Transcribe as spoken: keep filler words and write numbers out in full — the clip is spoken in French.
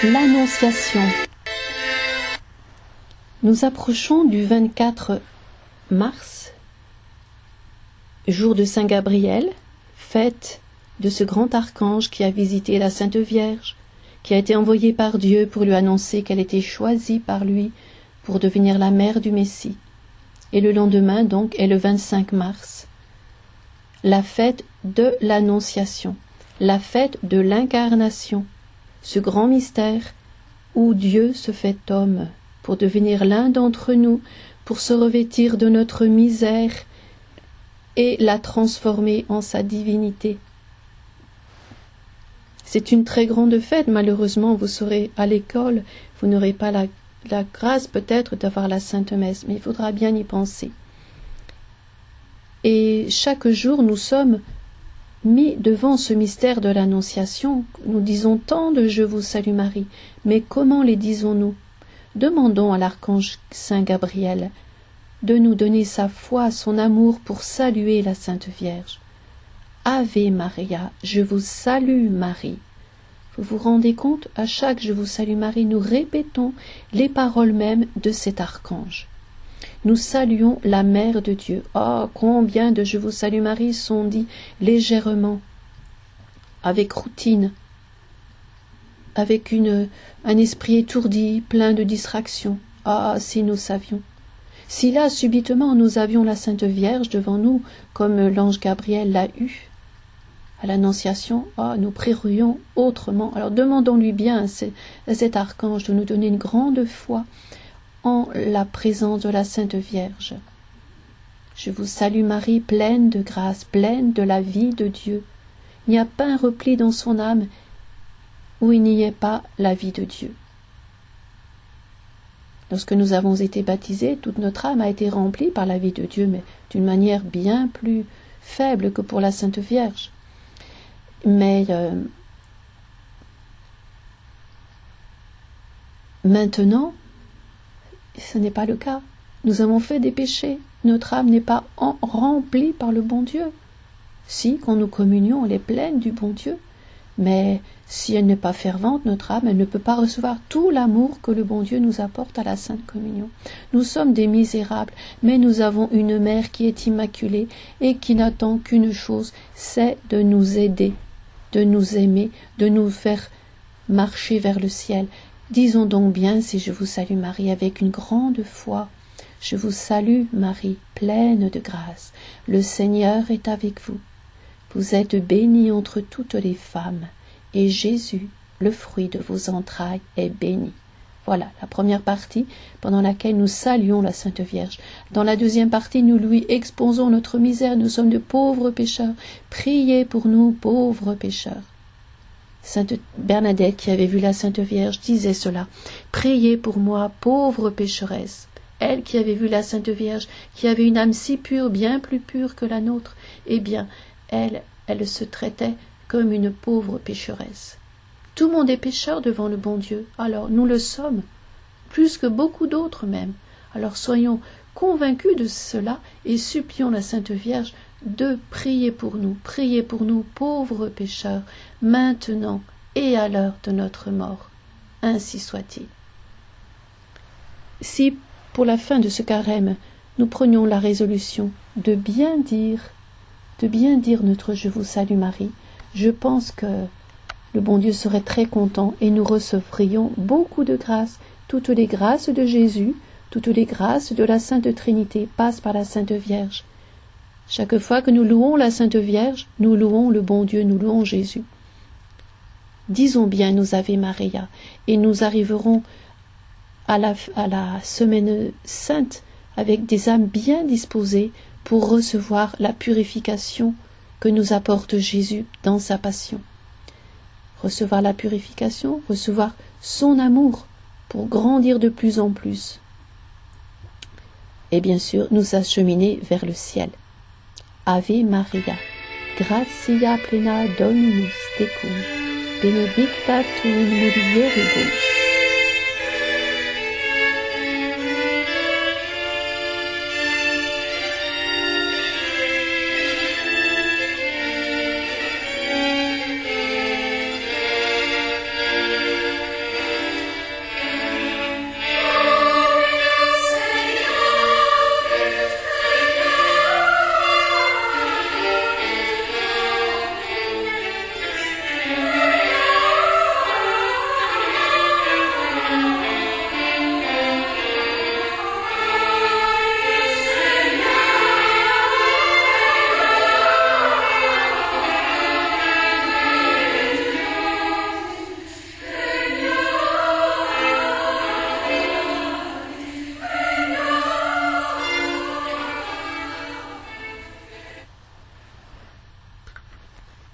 L'Annonciation. Nous approchons du vingt-quatre mars, jour de Saint Gabriel, fête de ce grand archange qui a visité la Sainte Vierge, qui a été envoyé par Dieu pour lui annoncer qu'elle était choisie par lui pour devenir la mère du Messie. Et le lendemain, donc, est le vingt-cinq mars, la fête de l'Annonciation, la fête de l'incarnation, ce grand mystère où Dieu se fait homme pour devenir l'un d'entre nous, pour se revêtir de notre misère et la transformer en sa divinité. C'est une très grande fête. Malheureusement, vous serez à l'école, vous n'aurez pas la, la grâce peut-être d'avoir la Sainte Messe, mais il faudra bien y penser. Et chaque jour, nous sommes mis devant ce mystère de l'Annonciation. Nous disons tant de « Je vous salue Marie », mais comment les disons-nous? Demandons à l'archange Saint Gabriel de nous donner sa foi, son amour pour saluer la Sainte Vierge. Ave Maria, je vous salue Marie. Vous vous rendez compte, à chaque « Je vous salue Marie », nous répétons les paroles mêmes de cet archange. Nous saluons la Mère de Dieu. Oh, combien de « Je vous salue Marie » sont dits légèrement, avec routine, avec une, un esprit étourdi, plein de distractions. Ah, si nous savions. Si là, subitement, nous avions la Sainte Vierge devant nous, comme l'ange Gabriel l'a eu, à l'Annonciation, oh, nous prierions autrement. Alors demandons-lui bien à, ce, à cet archange de nous donner une grande foi en la présence de la Sainte Vierge. Je vous salue Marie, pleine de grâce, pleine de la vie de Dieu. Il n'y a pas un repli dans son âme où il n'y ait pas la vie de Dieu. Lorsque nous avons été baptisés, toute notre âme a été remplie par la vie de Dieu, mais d'une manière bien plus faible que pour la Sainte Vierge. Mais euh, maintenant, ce n'est pas le cas. Nous avons fait des péchés. Notre âme n'est pas en, remplie par le bon Dieu. Si, quand nous communions, elle est pleine du bon Dieu. Mais si elle n'est pas fervente, notre âme, elle ne peut pas recevoir tout l'amour que le bon Dieu nous apporte à la Sainte Communion. Nous sommes des misérables, mais nous avons une mère qui est immaculée et qui n'attend qu'une chose, c'est de nous aider, de nous aimer, de nous faire marcher vers le ciel. Disons donc bien, si je vous salue Marie, avec une grande foi. Je vous salue Marie, pleine de grâce. Le Seigneur est avec vous. Vous êtes bénie entre toutes les femmes, et Jésus, le fruit de vos entrailles, est béni. Voilà la première partie pendant laquelle nous saluons la Sainte Vierge. Dans la deuxième partie, nous lui exposons notre misère. Nous sommes de pauvres pécheurs. Priez pour nous, pauvres pécheurs. Sainte Bernadette, qui avait vu la Sainte Vierge, disait cela. Priez pour moi, pauvre pécheresse. Elle qui avait vu la Sainte Vierge, qui avait une âme si pure, bien plus pure que la nôtre, eh bien, elle, elle se traitait comme une pauvre pécheresse. Tout le monde est pécheur devant le bon Dieu. Alors, nous le sommes, plus que beaucoup d'autres même. Alors, soyons convaincus de cela et supplions la Sainte Vierge de prier pour nous, prier pour nous, pauvres pécheurs, maintenant et à l'heure de notre mort. Ainsi soit-il. Si, pour la fin de ce carême, nous prenions la résolution de bien dire, de bien dire notre « Je vous salue Marie », je pense que le bon Dieu serait très content et nous recevrions beaucoup de grâces. Toutes les grâces de Jésus, toutes les grâces de la Sainte Trinité passent par la Sainte Vierge. Chaque fois que nous louons la Sainte Vierge, nous louons le bon Dieu, nous louons Jésus. Disons bien nos Ave Maria et nous arriverons à la, à la semaine sainte avec des âmes bien disposées pour recevoir la purification que nous apporte Jésus dans sa passion. Recevoir la purification, recevoir son amour pour grandir de plus en plus. Et bien sûr, nous acheminer vers le ciel. Ave Maria, gratia plena Dominus tecum, benedicta tu in mulieribus,